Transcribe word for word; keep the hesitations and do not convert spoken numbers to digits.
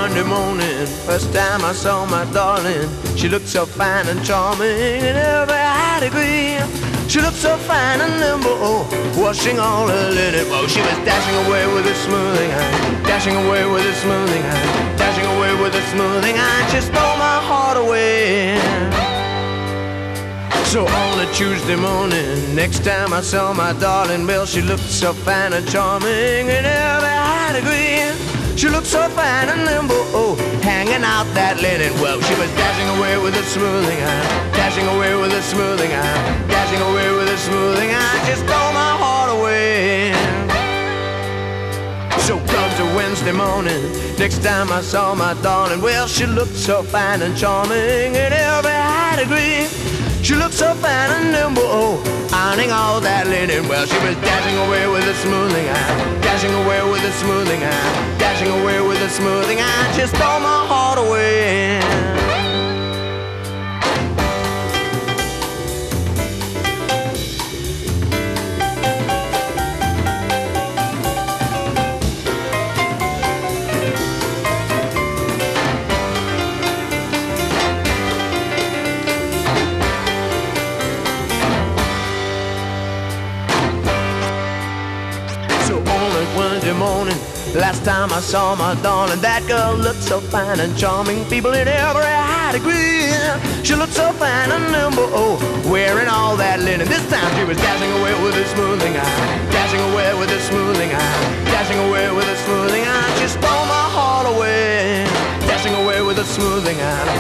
Monday morning, first time I saw my darling. She looked so fine and charming in every high degree. She looked so fine and nimble, oh, washing all her linen. Oh, she was dashing away with a smoothing eye, dashing away with a smoothing eye, dashing away with a smoothing eye. She stole my heart away. So on a Tuesday morning, next time I saw my darling, well, she looked so fine and charming in every high degree. She looked so fine and nimble, oh, hanging out that linen. Well, she was dashing away with a smoothing eye, dashing away with a smoothing eye, dashing away with a smoothing eye. She stole my heart away. So comes a Wednesday morning, next time I saw my darling, well, she looked so fine and charming in every high degree. She looked so fine and nimble, oh, ironing all that linen. Well, she was dashing away with a smoothing eye, dashing away with a smoothing eye, dashing away with a smoothing eye. She stole my heart away. Wednesday morning, last time I saw my darling, that girl looked so fine and charming, people in every high degree. She looked so fine and nimble, oh, wearing all that linen. This time she was dashing away with a smoothing eye, dashing away with a smoothing eye, dashing away with a smoothing eye. She stole my heart away, dashing away with a smoothing eye,